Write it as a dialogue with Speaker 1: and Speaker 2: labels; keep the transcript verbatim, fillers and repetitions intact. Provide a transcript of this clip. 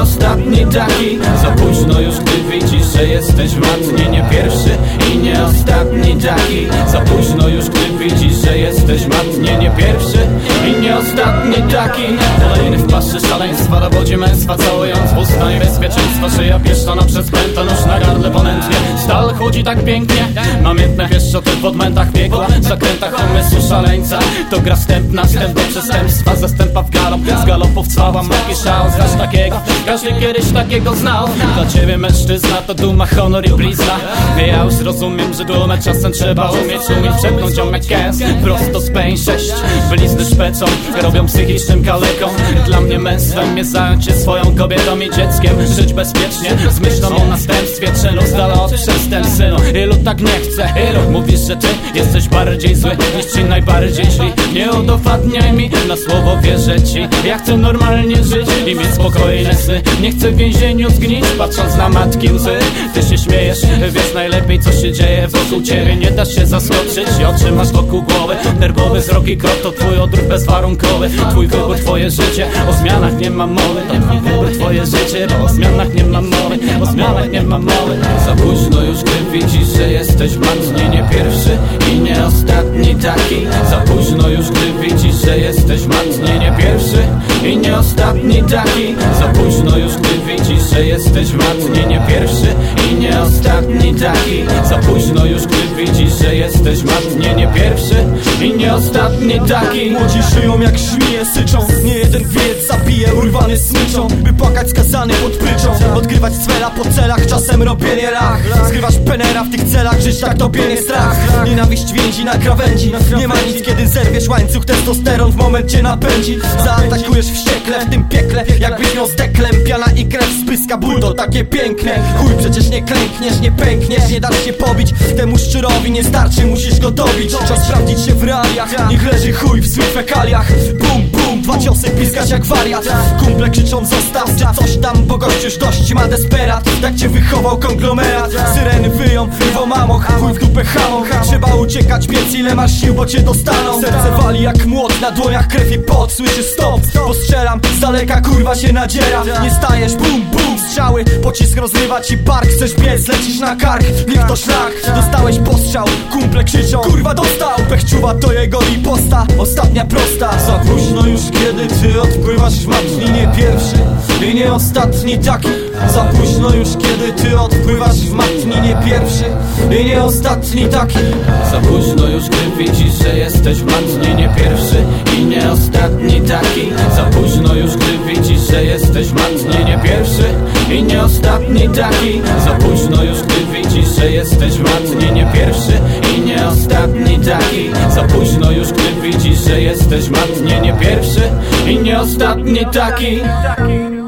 Speaker 1: ostatni taki. Za późno już, gdy widzisz, że jesteś matnie nie pierwszy i nie ostatni taki. Za późno już, gdy widzisz, że jesteś matnie nie pierwszy i nie ostatni taki. Kolejny w paszy szaleństwa, na wodzie męstwa, całując w usta niebezpieczeństwa. Szyja pieszczona przez pęta, nóż na gardle ponętnie. Stal chłodzi tak pięknie, namiętne pieszczoty w odmętach piekła, w zakrętach umysłu szaleńca. To gra wstępna, wstęp do przestępstwa, zastępa w galop, z galopów cwała mroki szał. Znasz takiego, każdy kiedyś takiego znał. Dla ciebie mężczyzna to duma, honor i blizna. Ja już rozumiem, że dumę czasem trzeba umieć, umieć przepchnąć ją jak kęs. Prosto z peń sześć, blizny szpecą, robią psychicznym kaleką. Dla mnie męstwem jest zająć się swoją kobietą i dzieckiem. Żyć bezpiecznie, z myślą o następstwie czynu, z dala od przestępstw, synu. Ilu tak nie chce, ilu mówisz, że ty jesteś bardziej zły niż ci najbardziej źli. Nie udowadniaj mi, na słowo wierzę ci. Ja chcę normalnie żyć i mieć spokojne sny. Nie chcę w więzieniu zgnić, patrząc na matki łzy. Ty się śmiejesz, wiesz najlepiej co się dzieje wokół ciebie. Nie dasz się zaskoczyć, oczy masz wokół głowy. Nerwowy wzrok i krok to twój odruch bezwarunkowy. Twój wybór, twoje życie, o zmianach nie ma mowy. To twój wybór, twoje życie, bo o zmianach nie ma mowy. O zmianach nie ma mowy. Za późno już, gdy widzisz, że jesteś matnie nie pierwszy i nie ostatni taki. Za późno już, gdy widzisz, że jesteś matnie nie pierwszy i nie ostatni taki. Za późno już, gdy widzisz, że jesteś matnie nie pierwszy i nie ostatni taki. Za późno już, gdy widzisz, że jesteś matnie nie pierwszy i nie ostatni taki.
Speaker 2: Młodzi żyją jak żmije syczą, nie jeden wiec zabije urwany smyczą. By płakać skazany pod pryczą, odgrywać cwela po celach, czasem robienie lach. Skrywasz penera w tych celach, żyć tak tobie nie strach. Nienawiść więzi na krawędzi, nie ma nic kiedy zerwiesz łańcuch. Testosteron w momencie napędzi, zaatakujesz wściekle w tym piekle. Jakbyś miał z deklem, piana i krew spyska, ból to takie piękne. Chuj, przecież nie klękniesz, nie pękniesz, nie dasz się pobić. Temu szczurowi nie starczy, musisz go dobić. Czas sprawdzić się w realiach, niech leży chuj w swych fekaliach. Bum, bum, dwa ciosy piskać jak wariat. Kumple krzyczą zostaw, czy coś tam, bo gość już dość ma desperat. Tak cię wychował konglomerat, syreny wyją, rwą mamo, chuj w dupę hamą. Trzeba uciekać, więc ile masz sił, bo cię dostaną. Serce wali jak młot, na dłoniach krew i pot. Słyszysz stop, postrzelam, z daleka kurwa się nadziera. Nie stajesz, bum, bum, strzały, pocisk rozrywa ci bark. Chcesz biec, lecisz na kark, niech to szlak. Dostałeś postrzał, kumple krzyczą, kurwa dostał. Pechczuwa to jego riposta, ostatnia prosta. Za późno już, kiedy ty odpływasz w matni nie pierwszy i nie ostatni taki. Za późno już, kiedy ty odpływasz w matni nie pierwszy i nie ostatni taki.
Speaker 1: Za późno już, gdy widzisz, że jesteś matnie nie pierwszy i nie ostatni taki. Za późno już, gdy widzisz, że jesteś matnie nie pierwszy i nie ostatni taki. Za późno już, gdy widzisz, że jesteś matnie nie pierwszy i nie ostatni taki. Za późno już, gdy widzisz, że jesteś matnie nie pierwszy i nie ostatni taki.